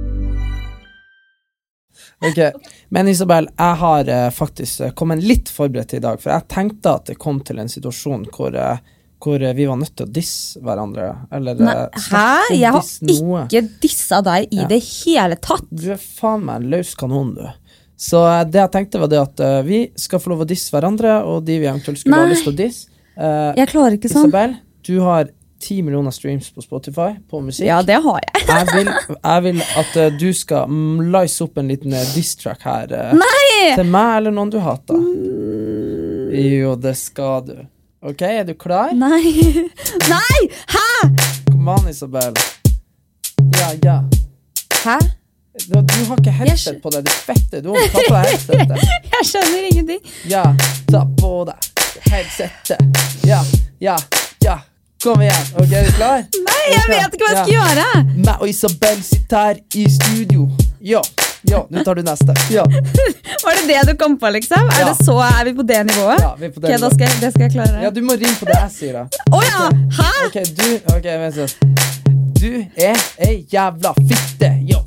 Speaker 6: Ok, men Isabel, jeg har uh, faktisk uh, kommet litt forberedt i dag, for jeg tenkte at det kom til en situasjon hvor, uh, hvor uh, vi var nødt til å disse hverandre, eller uh,
Speaker 7: Nei, hæ? Jeg har
Speaker 6: noe.
Speaker 7: ikke dissa deg i ja. det hele tatt.
Speaker 6: Du er faen meg en løs kanon, du. Så uh, det jeg tenkte var det at uh, vi skal få lov å disse hverandre, og de vi eventuelt skulle ha lyst til å disse. Uh,
Speaker 7: jeg klarer ikke sånn.
Speaker 6: Isabel, du har ti millioner streams på Spotify, på musikk.
Speaker 7: Ja, det har jeg.
Speaker 6: jeg, vil, jeg vil at uh, du skal lyse opp en liten uh, diss-track her. Uh,
Speaker 7: Nei!
Speaker 6: Til meg eller noen du hater. Mm. Jo, det skal du. Ok, er du klar?
Speaker 7: Nei! Nei! Hæ?
Speaker 6: Kom an, Isabel. Ja, ja.
Speaker 7: Hæ?
Speaker 6: Du, du har ikke headset på deg, det er fette. Du må ta på deg headsetet.
Speaker 7: Jeg skjønner ingenting.
Speaker 6: Ja, ta på deg headsetet. Ja, ja, ja. Kom igjen, ok, er du klar?
Speaker 7: Nei, jeg vet ikke hva jeg skal ja. gjøre.
Speaker 6: Meg og Isabel sitter her i studio. Ja, ja, nå tar du neste. Ja.
Speaker 7: Var det det du kom på, liksom? Er,
Speaker 6: ja.
Speaker 7: det så, er vi på det nivået?
Speaker 6: Ja, vi er på det
Speaker 7: okay,
Speaker 6: nivået.
Speaker 7: Da skal jeg, det skal jeg klare.
Speaker 6: Ja, du må rime på det jeg sier da.
Speaker 7: Åja, oh, ja. Hæ?
Speaker 6: Ok, du, ok, vent så. Du er en jævla fitte, ja.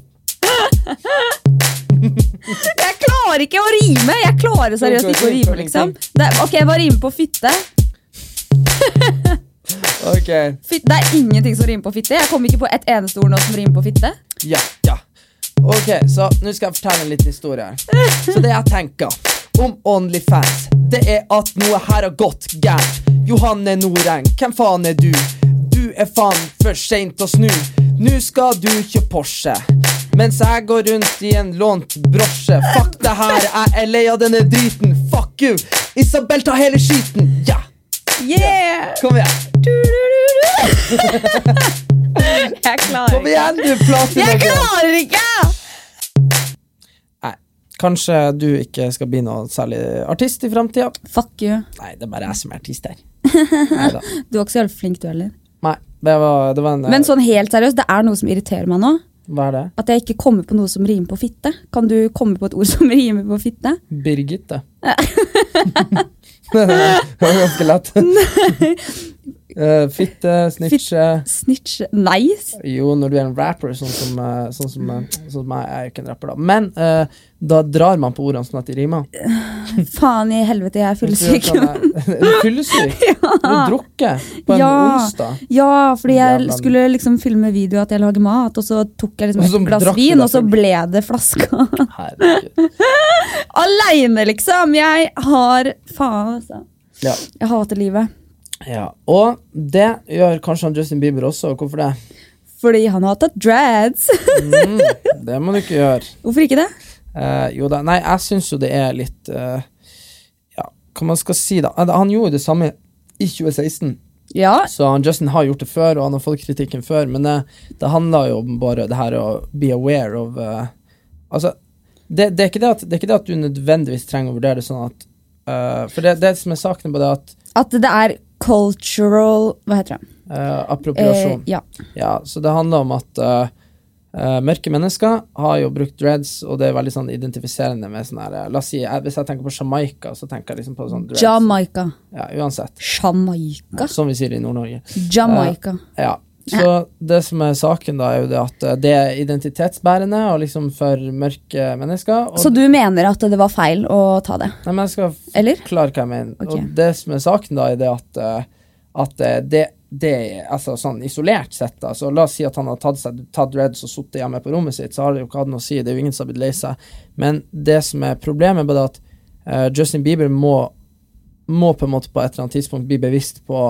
Speaker 7: Jeg klarer ikke å rime. Jeg klarer seriøst ikke å rime, liksom. Det, ok, jeg bare rime på fitte.
Speaker 6: Okay.
Speaker 7: Fitte, det er ingenting som rimer på fitte. Jeg kommer ikke på et eneste ord nå som rimer på fitte.
Speaker 6: Ja, ja. Ok, så nå skal jeg fortelle en liten historie her. Så det jeg tenker om OnlyFans, det er at noe her har gått gærent. Johanne Noreng, hvem faen er du? Du er faen for sent å snu. Nå skal du kjøpe Porsche, mens jeg går rundt i en lånt brosje. Fuck det her, jeg er lei av denne driten. Fuck you, Isabel, ta hele skiten. Ja.
Speaker 7: Yeah!
Speaker 6: Kom igjen.
Speaker 7: Du, du, du, du. Jeg klarer
Speaker 6: Kom igjen, du plater.
Speaker 7: Jeg klarer ikke!
Speaker 6: Nei, kanskje du ikke skal bli noen særlig artist i fremtiden.
Speaker 7: Fuck you.
Speaker 6: Nei, det er bare jeg som er artist her. Neida.
Speaker 7: Du er ikke så jævlig flink du heller.
Speaker 6: Nei, det var, det var en...
Speaker 7: Men sånn helt seriøst, det er noe som irriterer meg nå.
Speaker 6: Hva er det?
Speaker 7: At jeg ikke kommer på noe som rimer på fitte. Kan du komme på et ord som rimer på fitte?
Speaker 6: Birgitte. Det var ganske lett. uh, Fitte, snitche.
Speaker 7: Fitt, snitche, nice.
Speaker 6: Jo, når du er en rapper, sånn som, uh, sånn som, uh, sånn som jeg er jo ikke en rapper da. Men uh, da drar man på ordene sånn at de rimer.
Speaker 7: Faen i helvete, jeg er fyllesyk.
Speaker 6: Er du fyllesyk? Ja. Du drukket på en
Speaker 7: ja.
Speaker 6: onsdag.
Speaker 7: Ja, fordi jeg Jævla. skulle liksom filme video at jeg lager mat, og så tok jeg liksom et glass vin, og så ble det flaska.
Speaker 6: Herregud.
Speaker 7: Alene liksom. Jeg har, faen altså.
Speaker 6: Ja.
Speaker 7: Jeg hater livet.
Speaker 6: Ja, og det gjør kanskje han Justin Bieber også. Hvorfor det?
Speaker 7: Fordi han har tatt dreads.
Speaker 6: mm, det må du ikke gjøre.
Speaker 7: Hvorfor ikke det?
Speaker 6: Uh, jo da, nei, jeg synes jo det er litt uh, ja, hva man skal si da, han gjorde det samme i tjue seksten.
Speaker 7: Ja.
Speaker 6: Så han, Justin har gjort det før, og han har fått kritikken før, men det, det handler jo om bare det her å be aware of, uh, altså, det, det, er ikke det, at, det er ikke det at du nødvendigvis trenger å vurdere det sånn at, uh, for det, det som er saken på det at
Speaker 7: At det er cultural, hva heter det?
Speaker 6: Uh, appropriasjon.
Speaker 7: Uh, ja.
Speaker 6: Ja, så det handler om at uh, Uh, mørke mennesker har jo brukt dreads, og det er veldig sånn identifiserende med sånn her, la oss si, jeg, hvis jeg tenker på Jamaica, så tenker jeg liksom på sånn dreads.
Speaker 7: Jamaica.
Speaker 6: Ja, uansett.
Speaker 7: Jamaica?
Speaker 6: Ja, som vi sier i Nord-Norge.
Speaker 7: Jamaica.
Speaker 6: Uh, ja, så det som er saken da er jo det at uh, det er identitetsbærende, og liksom for mørke mennesker. Og
Speaker 7: så du mener at det var feil å ta det?
Speaker 6: Nei, men jeg skal
Speaker 7: Eller?
Speaker 6: Klare hva jeg mener.
Speaker 7: Okay.
Speaker 6: Og det som er saken da er det at, uh, at uh, det det, altså sånn isolert sett da, så la oss si at han har tatt, seg, tatt dreads og suttet hjemme på rommet sitt, så har det jo ikke hatt noe å si, det er jo ingen som har blitt lei seg. Men det som er problemet er at uh, Justin Bieber må, må på en måte på et eller annet tidspunkt bli bevisst på,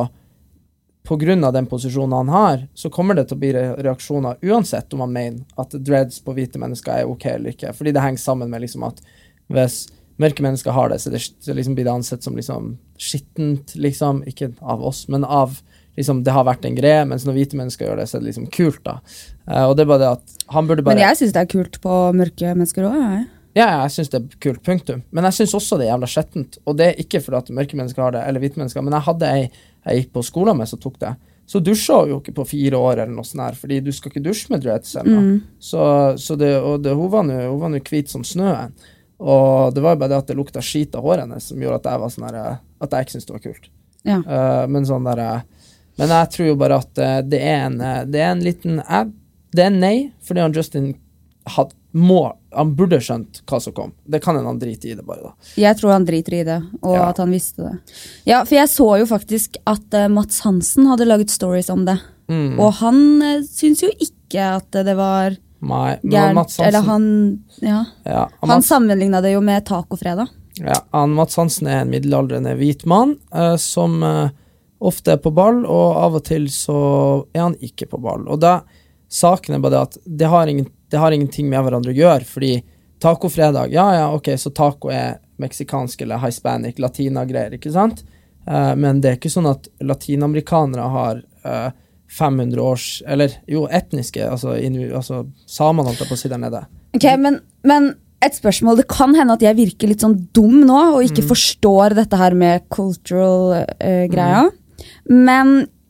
Speaker 6: på grunn av den posisjonen han har, så kommer det til å bli reaksjoner uansett om han mener at dreads på hvite mennesker er ok eller ikke, fordi det henger sammen med liksom at hvis mørke mennesker har det, så det, så liksom blir det ansett som liksom skittent, liksom, ikke av oss, men av liksom, det har vært en greie, mens når hvite mennesker gjør det, så er det liksom kult da. Uh, og det er bare det at han burde bare...
Speaker 7: Men jeg synes det er kult på mørke mennesker også, ja.
Speaker 6: Ja, jeg synes det er kult, punktum. Men jeg synes også det er jævla skjettent, og det er ikke fordi at mørke mennesker har det, eller hvite mennesker, men jeg hadde ei, jeg gikk på skolen med som tok det. Så dusja jo ikke på fire år eller noe sånt her, fordi du skal ikke dusje med dreads eller noe. Mm. Så, så det, og det, hun var jo hvit som snøen. Og det var jo bare det at det lukta skit av hårene som gjorde at jeg var sånn her, at jeg ikke synes det var kult.
Speaker 7: Ja.
Speaker 6: Uh, men sånn der... Men jeg tror jo bare at uh, det, er en, uh, det er en liten uh, det er en nei, fordi han Justin had, må, han burde skjønt hva som kom. Det kan en han drite i det bare da.
Speaker 7: Jeg tror han driter i det, og ja. At han visste det. Ja, for jeg så jo faktisk at uh, Mats Hansen hadde laget stories om det. Mm. Og han uh, synes jo ikke at det var
Speaker 6: Nei,
Speaker 7: gærent,
Speaker 6: Mats Hansen,
Speaker 7: eller han, ja.
Speaker 6: Ja, han,
Speaker 7: han sammenlignet det jo med tacofredag.
Speaker 6: Ja, han Mats Hansen er en middelaldrende hvit mann uh, som... Uh, ofte er på ball, og av og til så er han ikke på ball. Og da, saken er bare det at det har, ingen, det har ingenting med hverandre å gjøre, fordi tacofredag, ja, ja, ok, så taco er meksikansk eller hispanic, latina-greier, ikke sant? Uh, men det er ikke sånn at latinamerikanere har uh, fem hundre års, eller jo, etniske, altså, inu, altså samene holdt jeg på å si der nede.
Speaker 7: Ok, men, men et spørsmål, det kan hende at jeg virker litt sånn dum nå, og ikke mm. forstår dette her med cultural uh, greia. Mm. Men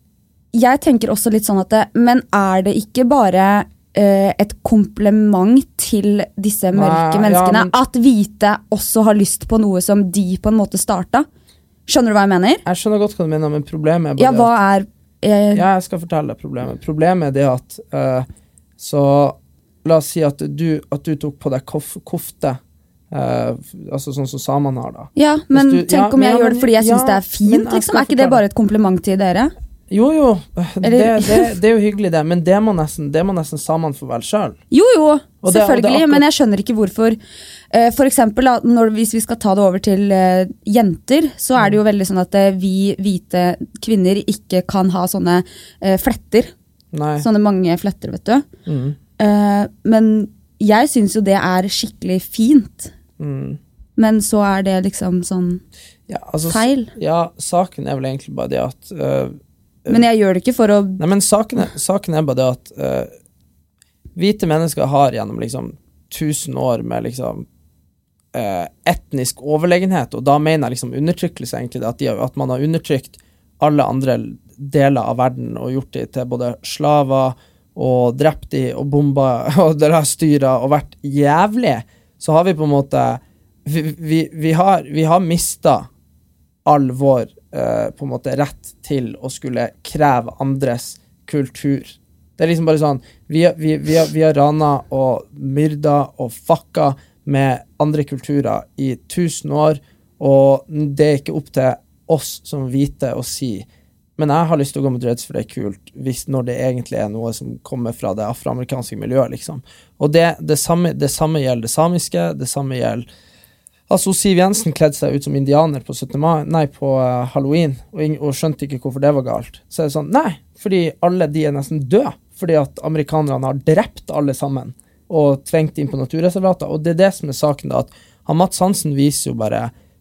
Speaker 7: jeg tenker også litt sånn at det, men er det ikke bare uh, et kompliment til disse mørke Nei, menneskene, ja, men... at hvite også har lyst på noe som de på en måte startet? Skjønner du hva jeg mener?
Speaker 6: Jeg skjønner godt hva du mener, men problemet er bare
Speaker 7: ja, hva er, uh...
Speaker 6: ja, jeg skal fortelle deg problemet. Problemet er det at uh, så la oss si at du, at du tok på deg kof, kofte, Uh, altså sånn som samene har da.
Speaker 7: Ja, men du, tenk ja, om jeg men, gjør det fordi jeg synes ja, det er fint, liksom. Er ikke det bare et kompliment til dere?
Speaker 6: Jo, jo. Det, det, det er jo hyggelig det, men det må nesten, det må nesten samene få vel selv.
Speaker 7: Jo, jo, og selvfølgelig, det, det akkurat... men jeg skjønner ikke hvorfor. Uh, for eksempel, når, hvis vi skal ta det over til uh, jenter, så er det jo veldig sånn at uh, vi hvite kvinner ikke kan ha sånne uh, fletter.
Speaker 6: Nei. Sånne
Speaker 7: mange fletter, vet du.
Speaker 6: Mm.
Speaker 7: Uh, men jeg synes jo det er skikkelig fint.
Speaker 6: Mm.
Speaker 7: Men så er det liksom sånn
Speaker 6: ja, altså,
Speaker 7: feil.
Speaker 6: Ja, saken er vel egentlig bare det at uh,
Speaker 7: Men jeg gjør det ikke for å
Speaker 6: Nei, men saken er, saken er bare det at uh, hvite mennesker har gjennom liksom tusen år med liksom uh, etnisk overlegenhet, og da mener jeg liksom undertrykkelse egentlig det, at, de, at man har undertrykt alle andre deler av verden og gjort de til både slaver og drept de og bomba og dere har styret og vært jævlig, så har vi på en måte vi, vi, vi har, vi har mistet all vår uh, på en måte rett til å skulle kreve andres kultur. Det er liksom bare sånn vi, vi, vi, har, vi har rana og myrda og fucka med andre kulturer i tusen år, og det er ikke opp til oss som hvite å si men jeg har lyst til å gå med dreads for det er kult hvis når det egentlig er noe som kommer fra det afroamerikanske miljøet liksom. Og det, det, samme, det samme gjelder det samiske, det samme gjelder altså Siv Jensen kledde seg ut som indianer på syttende mai, nei på uh, Halloween og, og skjønte ikke hvorfor det var galt. Så er det sånn, nei, fordi alle de er nesten døde fordi at amerikanerne har drept alle sammen og tvengt inn på naturreservater, og det er det som er saken da, at han Mats Hansen viser jo bare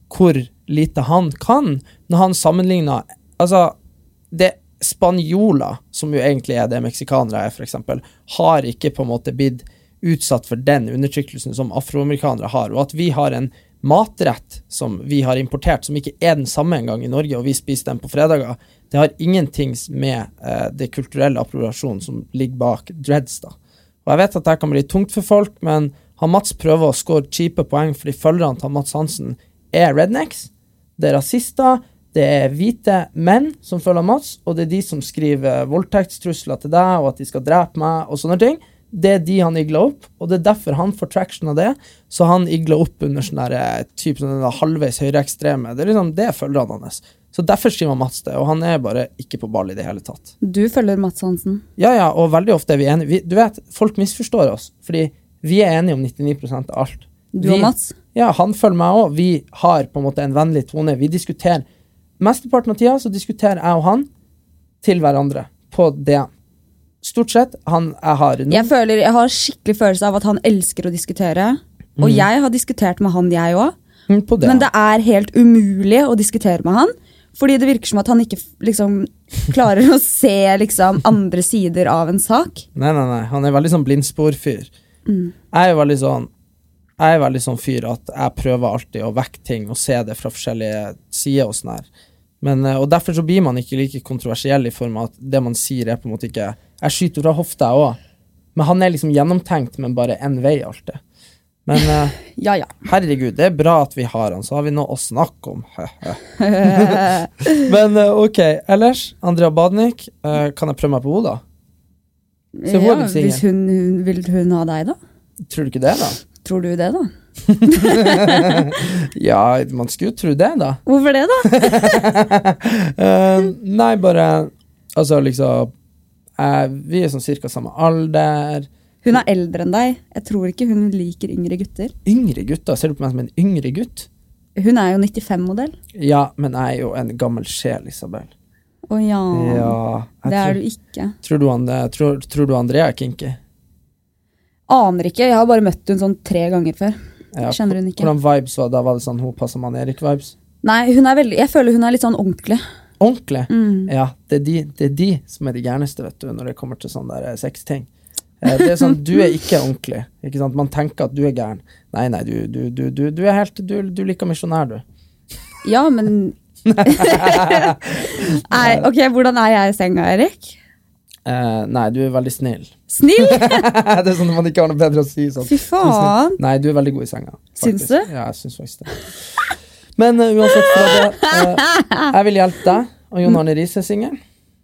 Speaker 6: hvor lite han kan, når han sammenligner, altså, det spanjoler, som jo egentlig er det meksikanere er, for eksempel, har ikke på en måte blitt utsatt for den undertrykkelsen som afroamerikanere har, og at vi har en matrett som vi har importert, som ikke er den samme en gang i Norge, og vi spiser den på fredager, det har ingenting med eh, det kulturelle appropriasjonen som ligger bak dreads da. Og jeg vet at det kan bli tungt for folk, men han Mats prøver å score cheape poeng, fordi følgerne til Mats Hansen er rednecks, det er rasister, det er hvite menn som følger Mats, og det er de som skriver voldtektstrusler til deg, og at de skal drepe meg, og sånne ting. Det er de han igler opp, og det er derfor han får traction av det, så han igler opp under sånne der, typ sånne der halvveis høyreekstreme. Det er liksom det følgerne hans. Så derfor skriver Mats det, og han er bare ikke på ball i det hele tatt.
Speaker 7: Du følger Mats Hansen? Ja,
Speaker 6: ja, og veldig ofte er vi enige. Vi, du vet, folk misforstår oss, fordi vi er enige om nittini prosent av alt.
Speaker 7: Du og Mats?
Speaker 6: Ja, han følger meg også. Vi har på en måte en vennlig tone. Vi diskuterer mesteparten av tida så diskuterer jeg og han til hverandre på det. Stort sett, han jeg har noen.
Speaker 7: Jeg føler, jeg har skikkelig følelse av at han elsker å diskutere, og mm. jeg har diskutert med han, jeg også.
Speaker 6: Mm, det.
Speaker 7: Men det er helt umulig å diskutere med han, fordi det virker som at han ikke liksom klarer å se liksom andre sider av en sak.
Speaker 6: Nei, nei, nei, han er veldig sånn blindsporfyr. Mm. Jeg er jo veldig sånn Jeg er veldig sånn fyr at jeg prøver alltid å vekke ting og se det fra forskjellige sider og sånn her. Men, og derfor så blir man ikke like kontroversiell i form av at det man sier er på en måte ikke Jeg skyter fra hofta jeg også. Men han er liksom gjennomtenkt, men bare en vei alltid. Men
Speaker 7: ja, ja.
Speaker 6: Herregud, det er bra at vi har han, så har vi noe å snakke om. Men ok, ellers, Andrea Badnik, kan jeg prøve meg på henne da?
Speaker 7: Så ja, hvis hun, vil hun ha deg da?
Speaker 6: Tror du ikke det da?
Speaker 7: Tror du det da?
Speaker 6: Ja, man skulle jo tro det da.
Speaker 7: Hvorfor det da?
Speaker 6: uh, nei, bare altså liksom uh, vi er sånn cirka samme alder.
Speaker 7: Hun er eldre enn deg. Jeg tror ikke hun liker yngre gutter.
Speaker 6: Yngre gutter? Ser du på meg som en yngre gutt?
Speaker 7: Hun er jo nittifem-modell.
Speaker 6: Ja, men jeg er jo en gammel sjel, Isabel.
Speaker 7: Å ja,
Speaker 6: ja
Speaker 7: det er
Speaker 6: tror,
Speaker 7: du ikke.
Speaker 6: Tror du, han, tror, tror du Andrea er kinky?
Speaker 7: Aner ikke, jeg har bare møtt hun sånn tre ganger før.
Speaker 6: Ja,
Speaker 7: kjenner hun ikke.
Speaker 6: Hvordan vibes var det? Var det sånn hun passer med Erik-vibes?
Speaker 7: Nei, hun er veldig, jeg føler hun er litt sånn ordentlig.
Speaker 6: Ordentlig?
Speaker 7: Mm.
Speaker 6: Ja, det er, de, det er de som er de gærneste, vet du, når det kommer til sånn der sexting. Det er sånn, du er ikke ordentlig, ikke sant? Man tenker at du er gæren. Nei, nei, du, du, du, du, du er helt, du, du liker misjonær, du.
Speaker 7: Ja, men... Nei, ok, hvordan er jeg i senga, Erik?
Speaker 6: Uh, nei, du er veldig snill.
Speaker 7: Snill?
Speaker 6: Det er sånn at man ikke har noe bedre å si sånn.
Speaker 7: Fy faen.
Speaker 6: Du nei, du er veldig god i senga faktisk.
Speaker 7: Syns du?
Speaker 6: Ja, jeg synes faktisk det. Men uh, uansett fra det uh, jeg vil hjelpe deg. Og Jon Arne Riise er single.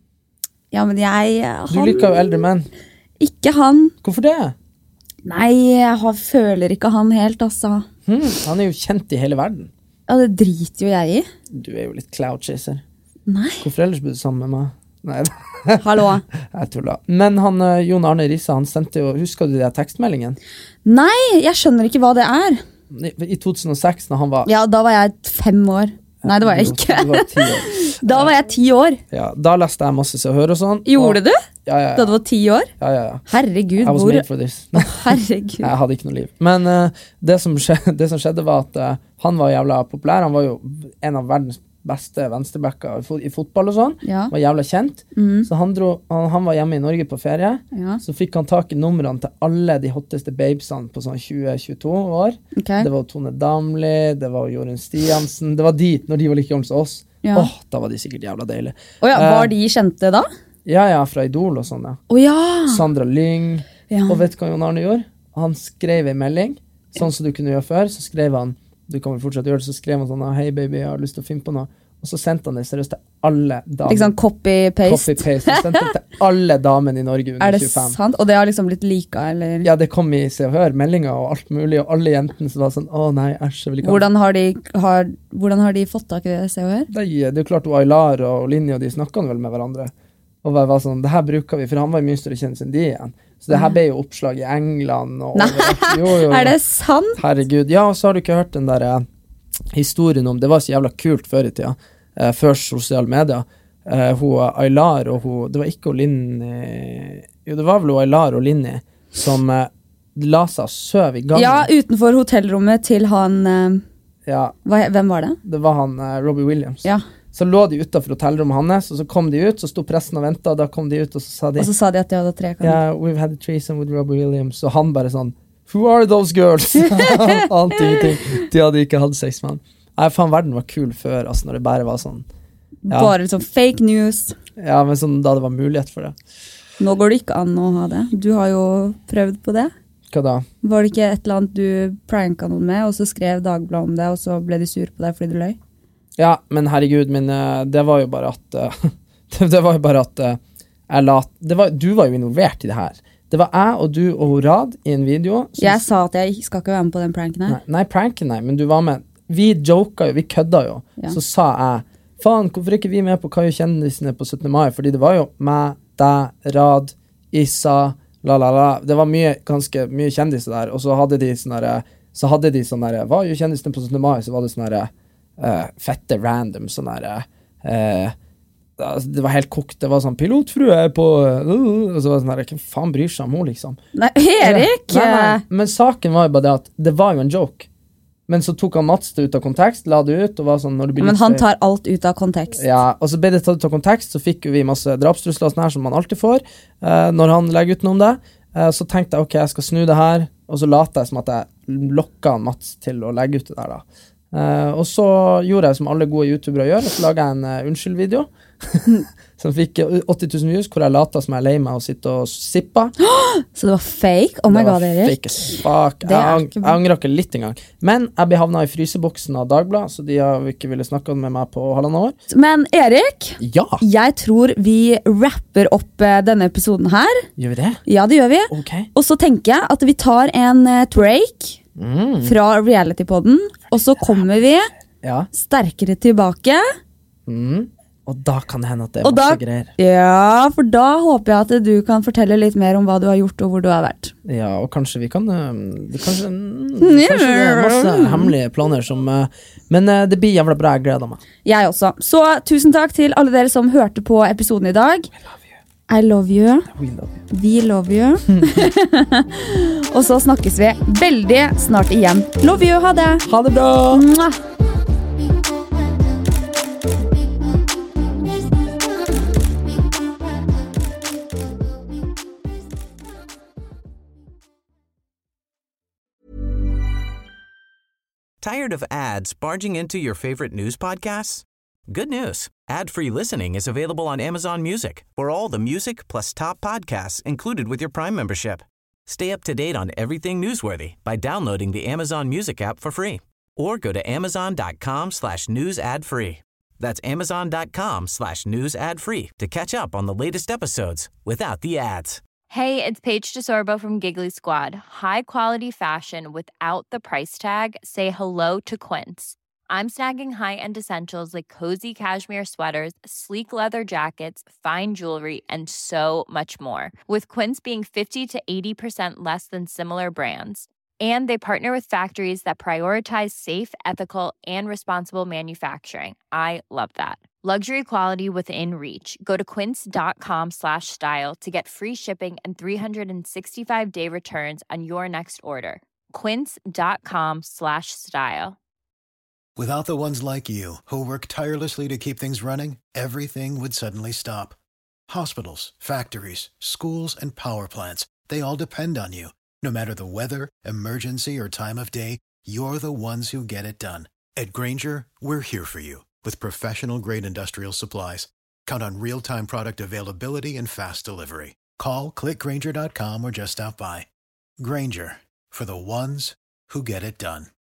Speaker 7: Ja, men jeg han...
Speaker 6: Du liker jo eldre menn.
Speaker 7: Ikke han.
Speaker 6: Hvorfor det?
Speaker 7: Nei, jeg har, føler ikke han helt, altså.
Speaker 6: hmm, Han er jo kjent i hele verden.
Speaker 7: Ja, det driter jo jeg i.
Speaker 6: Du er jo litt cloud chaser.
Speaker 7: Nei.
Speaker 6: Hvorfor ellers blir du sammen med meg? Nei.
Speaker 7: Hallo.
Speaker 6: Jeg tuller. Men han, Jon Arne Riise, han sendte jo, husker du det tekstmeldingen?
Speaker 7: Nei, jeg skjønner ikke hva det er.
Speaker 6: I, i to tusen og seks, når han var...
Speaker 7: Ja, da var jeg fem år. Nei, det var jeg ikke.
Speaker 6: Du var ti år.
Speaker 7: Da var jeg ti år.
Speaker 6: Ja, da leste jeg masse Se og Hør og sånn.
Speaker 7: Gjorde
Speaker 6: og,
Speaker 7: du?
Speaker 6: Ja, ja, ja.
Speaker 7: Da du var ti år?
Speaker 6: Ja, ja, ja.
Speaker 7: Herregud,
Speaker 6: I was
Speaker 7: hvor...
Speaker 6: made for this.
Speaker 7: Herregud.
Speaker 6: Jeg hadde ikke noe liv. Men uh, det, som skjedde, det som skjedde var at uh, han var jævla populær. Han var jo en av verdens beste venstrebacker i fotball og sånn.
Speaker 7: Ja.
Speaker 6: Var jævla kjent.
Speaker 7: Mm.
Speaker 6: Så han, dro, han, han var hjemme i Norge på ferie.
Speaker 7: Ja.
Speaker 6: Så fikk han tak i numrene til alle de hotteste babesene på sånn tjue til tjueto år.
Speaker 7: Okay.
Speaker 6: Det var Tone Damli, det var Jorunn Stiansen. Det var de, når de var like gamle som oss.
Speaker 7: Ja.
Speaker 6: Åh, da var de sikkert jævla deilige.
Speaker 7: Oh ja, var de kjente da?
Speaker 6: Ja, ja, fra Idol og sånn, ja.
Speaker 7: Oh ja.
Speaker 6: Sandra Lyng.
Speaker 7: Ja.
Speaker 6: Og vet du hva Jon Arne gjorde? Han skrev en melding, sånn som du kunne gjøre før, så skrev han, du kan vel fortsatt gjøre det, så skrev han sånn, hei baby, jeg har lyst til å finne på noe. Og så sendte han det seriøst til alle damer.
Speaker 7: Liksom copy-paste?
Speaker 6: Copy-paste. Han sendte det til alle damene i Norge under tjuefem.
Speaker 7: Er det sant? Og det har liksom blitt lika, eller?
Speaker 6: Ja, det kom i Se og Hør, meldinger og alt mulig, og alle jentene som var sånn, å nei, æsj, jeg vil ikke ha.
Speaker 7: Hvordan har de, har, hvordan har de fått tak i det Se og Hør?
Speaker 6: Det, det er jo klart, Aylar og Linje og de snakket vel med hverandre. Og det var sånn, det her bruker vi, for han var jo mye større kjent enn de igjen. Så det her ble jo oppslag i England. Og
Speaker 7: nei, jo, jo, jo. Er det sant?
Speaker 6: Herregud, ja, og så har du ikke hørt den der uh, historien om, det var så jævla kult før i tida. Uh, før sosiale medier uh, hun Aylar og hun, det var ikke hun Linni, jo det var vel hun Aylar og Linni som uh, la seg søv i gangen.
Speaker 7: Ja, utenfor hotellrommet til han uh,
Speaker 6: Ja.
Speaker 7: Hva, hvem var det?
Speaker 6: Det var han, uh, Robbie Williams.
Speaker 7: Ja.
Speaker 6: Så lå de utenfor hotellrommet hans, og så kom de ut, så sto pressen og ventet, og da kom de ut, og så sa de...
Speaker 7: Og så sa de at de hadde tre kan.
Speaker 6: Yeah, we've had a threesome with Robbie Williams, og han bare sånn, who are those girls? Alt ingenting. De hadde ikke hatt sex med han. Nei, faen, verden var kul før, altså, når det bare var sånn... Ja.
Speaker 7: Bare sånn fake news.
Speaker 6: Ja, men sånn, da det var mulighet for det.
Speaker 7: Nå går det ikke an å ha det. Du har jo prøvd på det.
Speaker 6: Hva da?
Speaker 7: Var det ikke et eller annet du pranka noen med, og så skrev Dagbladet om det, og så ble de sur på deg fordi du løy?
Speaker 6: Ja, men herregud, men uh, det var jo bare at... Uh, det, det var jo bare at... Uh, jeg la, det var, du var jo involvert i det her. Det var jeg og du og Horad i en video.
Speaker 7: Jeg sa at jeg skal ikke være med på den pranken her.
Speaker 6: Nei, nei pranken nei, men du var med. Vi joka jo, vi kødda jo. Ja. Så sa jeg, faen, hvorfor er ikke vi med på Hva gjør kjendisene på syttende mai? Fordi det var jo meg, deg, Rad, Issa, la la la. Det var mye, ganske mye kjendiser der, og så hadde de sånne der, så hadde de sånne der, hva gjør kjendisene på syttende mai? Så var det sånne der, uh, fette random, sånne der, uh, det var helt kokt, det var sånn pilotfrue på, uh, og så var det sånn der, hvem faen bryr seg om hun liksom?
Speaker 7: Nei, Erik!
Speaker 6: Nei, nei, men saken var jo bare det at det var jo en joke. Men så tok han Mats det ut av kontekst, la det ut, og var sånn, når det blir
Speaker 7: Men
Speaker 6: litt
Speaker 7: han
Speaker 6: støy-
Speaker 7: tar alt ut av kontekst.
Speaker 6: Ja, og så ble det tatt ut av kontekst, så fikk jo vi masse drapstrusler og sånn her, som man alltid får, uh, når han legger ut noe om det. Uh, så tenkte jeg, ok, jeg skal snu det her, og så late jeg som at jeg lokket han Mats til å legge ut det der da. Uh, og så gjorde jeg som alle gode youtubere gjør, og så laget jeg en uh, unnskyld-video, som fikk åtti tusen views, hvor jeg lata som jeg er lei meg og sitte og sippa.
Speaker 7: Så det var fake? Oh my god, Erik.
Speaker 6: Det var fake as fuck. Jeg, ang jeg angrer ikke litt engang. Men jeg ble havnet i fryseboksen av Dagbladet, så de har ikke ville snakke med meg på halvandet år.
Speaker 7: Men Erik,
Speaker 6: ja.
Speaker 7: Jeg tror vi rapper opp uh, denne episoden her.
Speaker 6: Gjør vi det?
Speaker 7: Ja, det gjør vi.
Speaker 6: Okay.
Speaker 7: Og så tenker jeg at vi tar en uh, break mm. fra reality-podden, og så kommer vi
Speaker 6: ja.
Speaker 7: sterkere tilbake.
Speaker 6: Mm. Og da kan det hende at det er
Speaker 7: og
Speaker 6: masse
Speaker 7: da,
Speaker 6: greier.
Speaker 7: Ja, for da håper jeg at du kan fortelle litt mer om hva du har gjort og hvor du har vært.
Speaker 6: Ja, og kanskje vi kan det, kanskje, mm, kanskje det er masse hemmelige planer som men det blir jævla bra, jeg gleder meg.
Speaker 7: Jeg også. Så tusen takk til alle dere som hørte på episoden i dag. I love you.
Speaker 6: We love you.
Speaker 7: We love you. Og så snakkes vi veldig snart igjen. Love you, ha det.
Speaker 6: Ha det bra.
Speaker 7: Mwah.
Speaker 4: Tired of ads barging into your favorite news podcasts? Good news. Ad-free listening is available on Amazon Music for all the music plus top podcasts included with your Prime membership. Stay up to date on everything newsworthy by downloading the Amazon Music app for free or go to amazon.com slash news ad free. That's amazon.com slash news ad free to catch up on the latest episodes without the ads.
Speaker 11: Hey, it's Paige DeSorbo from Giggly Squad. High quality fashion without the price tag. Say hello to Quince. I'm snagging high-end essentials like cozy cashmere sweaters, sleek leather jackets, fine jewelry, and so much more. With Quince being fifty to eighty percent less than similar brands. And they partner with factories that prioritize safe, ethical, and responsible manufacturing. I love that. Luxury quality within reach. Go to quince.com slash style to get free shipping and three sixty-five day returns on your next order. Quince.com slash style.
Speaker 12: Without the ones like you, who work tirelessly to keep things running, everything would suddenly stop. Hospitals, factories, schools, and power plants, they all depend on you. No matter the weather, emergency, or time of day, you're the ones who get it done. At Grainger, we're here for you with professional-grade industrial supplies. Count on real-time product availability and fast delivery. Call, click Grainger dot com, or just stop by. Grainger, for the ones who get it done.